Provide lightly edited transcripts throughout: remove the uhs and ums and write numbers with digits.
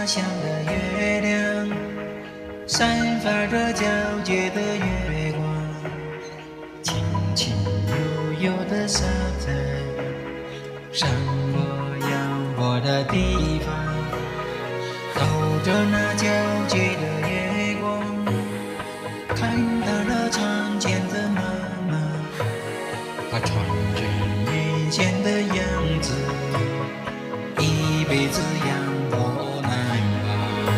乡的月亮，散发着皎洁的月光，轻轻悠悠的洒在山坡阳光的地方，透着那皎洁的月光，看到了从前的妈妈，她穿着原先的样子，一辈子养我难忘。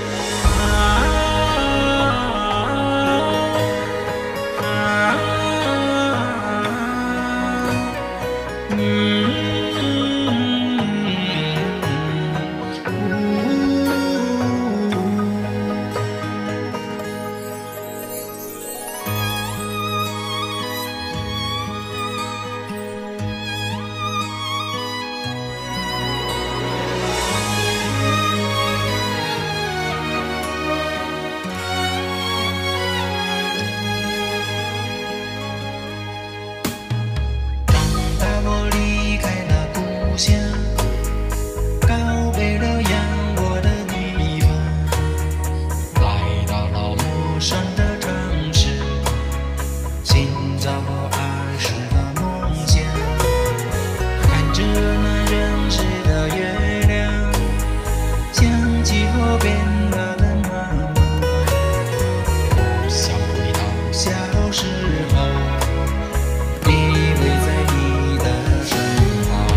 告别了养我的地方，来到了陌生的城市，寻找我儿时的梦想。看着那认识的月亮，想起我变老的妈妈，我想回到小时候，依偎在你的身旁。